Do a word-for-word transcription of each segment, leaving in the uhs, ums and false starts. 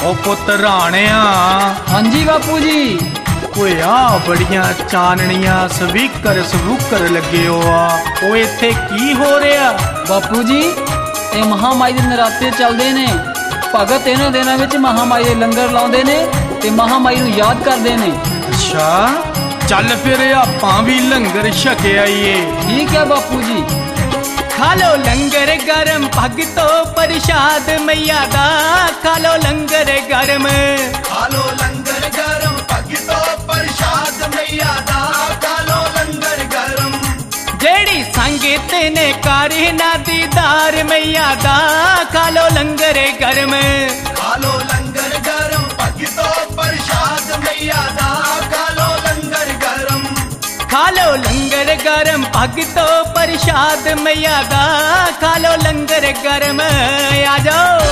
ओ पुत राणिया। हाँ जी बापू जी। ओए आ बड़ियां चाननियां सवीकर सबूकर लगे हो आ ओ इत्थे की हो रहा? बापू जी ये महामाई दे नराते चलदे ने। भगत इन्हां दिनां विच महामाई दे लंगर लाउंदे ने ते महामाई नूं याद करदे ने। अच्छा चल फिर आपां भी लंगर छके आईए। ठीक है बापू जी। खा लो लंगर गरम भगतो प्रसाद मैया दा। खा लो लंगर गरम। खा लो लंगर गरम भगतो प्रसाद मैया दा। खा लो लंगर गरम। जेड़ी संगत ने करे ना दीदार मैया दा। खा लो लंगर गरम। खा लो लंगर गरम भगतो प्रसाद मैया दा। खा लो लंगर गरम। खा लो लंगर गरम भगतो प्रसाद मैया दा। खा लो लंगर गरम। आ जाओ।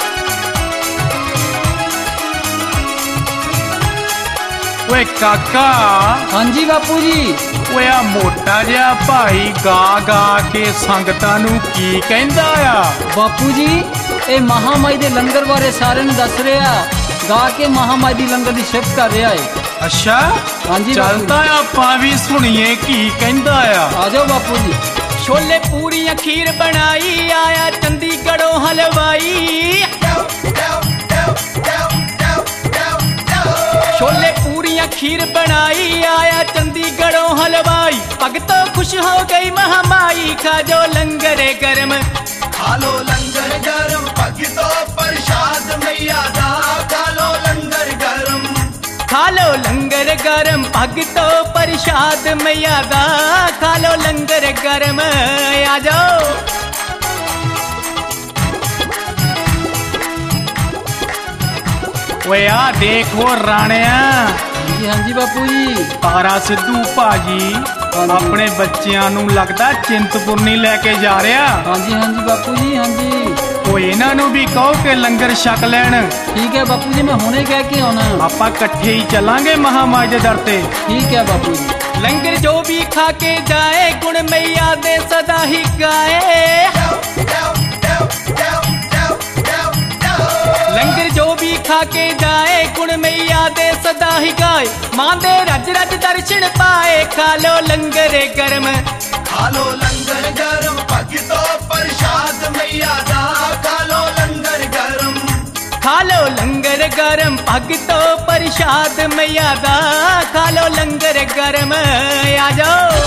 ओए काका। हाँ जी बापू जी। ओए आ मोटा जिहा भाई गा गा के संगतां नूं की कहंदा आ? बापू जी ये महामाई दे लंगर बारे सारे नूं दस रहा, गा के महामाई दी लंगर दी सिफत कर रहा है। अच्छा हाँ जी चलता आपां भी सुनिए की कहंदा आ। आ जाओ बापू जी। छोले पूरी खीर बनाई आया चंडीगढ़ों हलवाई। छोले पूरी खीर बनाई आया चंडीगढ़ों हलवाई। भगतों खुश हो गई महामाई। खा जो लंगर गरम। खा लो लंगर गरम भगतो प्रसाद मैया दा। खा लो लंगर गरम। खा लो लंगर गरम भगतो प्रसाद मैया दा। खा लो लंगर गरम। आ जाओ। ओए आ देखो राणिया। जी हाँ जी बापू जी। तारा सिद्धू भाजी अपने बच्चियां नूं लगदा चिंतपुर्नी लेके जा रहा। हाँ जी हाँ जी बापू जी। हाँ जी ओ इन्हां नूं भी कहो कि लंगर छक लैण। ठीक है बापू जी मैं हुणे कह के आना। आपां कट्ठे ही चलांगे महामाई दे दर ते। ठीक है बापू जी। लंगर जो भी खा के जाए गुण मैया दे सदा ही गाए। लंगर जो भी खा के जाए गुण मैया दे सदा ही गाए। मां दे रज रज दर्शन पाए। खा लो लंगर गरम। खा लो लंगर गरम भगतो प्रसाद मैया दा। खा लो लंगर गरम। खा लो लंगर गरम भगतो प्रसाद मैया दा। खा लो लंगर गरम। आ जाओ।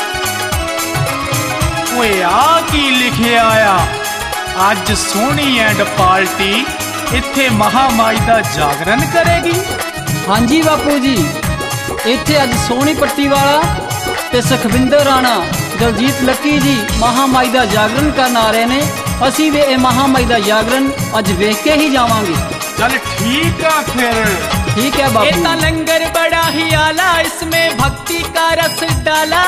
ओए आ की लिखे आया? अज सोहनी एंड पार्टी इत्थे महामाई दा जागरण करेगी। हाँ जी बापू जी इत्थे अज सोहनी पट्टी वाला ते सुखविंदर राणा दलजीत लक्की जी महामाई दा जागरण करन आ रहे ने। असी भी ये महामाई दा जागरण अज वेख के ही जावांगे। चल ठीक है फिर। ठीक है बापू। ये लंगर बड़ा ही आला इसमें भक्ति का रस डाला।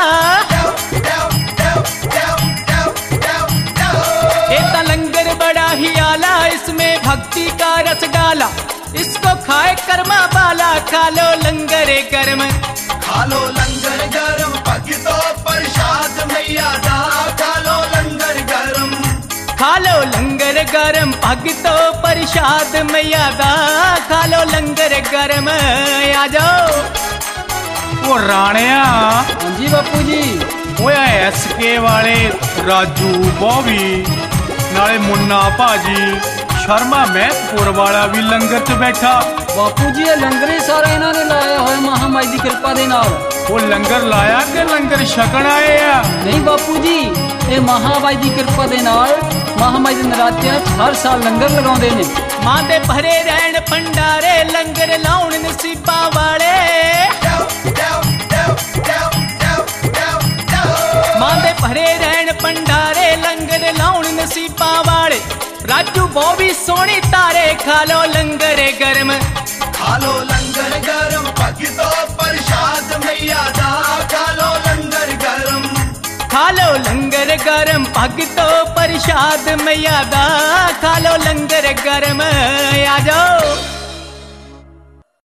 ये लंगर बड़ा ही आला इसमें भक्ति का रस डाला। इसको खाए कर्मा बाला। खा लो लंगर गरम। खा लो लंगर गरम भगतो प्रसाद मैया दा। खा लो लंगर गरम। खा लो लंगर गरम भगतो प्रसाद मैया दा। खा लो लंगर गरम। आ जाओ। ओ राणिया। हाँ जी बापू जी। ओए एस के वाले राजू बॉबी नाले मुन्ना भाजी शर्मा महपुर वाला भी लंगर च बैठा। बापू जी ये लंगर ही सारा इन्हों ने लाया हुआ महामाई की कृपा दे नाल। वो लंगर लाया कि लंगर छकण आए आ? नहीं बापू जी ये महामाई की कृपा दे नाल महामाई दे नरातियां हर साल लंगर लगाउंदे ने। मां दे भरे रहण भंडारे लंगर लाउण नसीबा वाले। मां दे भरे रहण भंडारे लंगर लाउण नसीबा वाले। राजू बॉबी सोनी तारे। खा लो लंगर गरम। खा लो लंगर गरम भगतो प्रसाद मैया दा। खा लो लंगर गरम। खा लो लंगर गरम भगतो प्रसाद मैया दा। खा लो लंगर गरम। आ जाओ।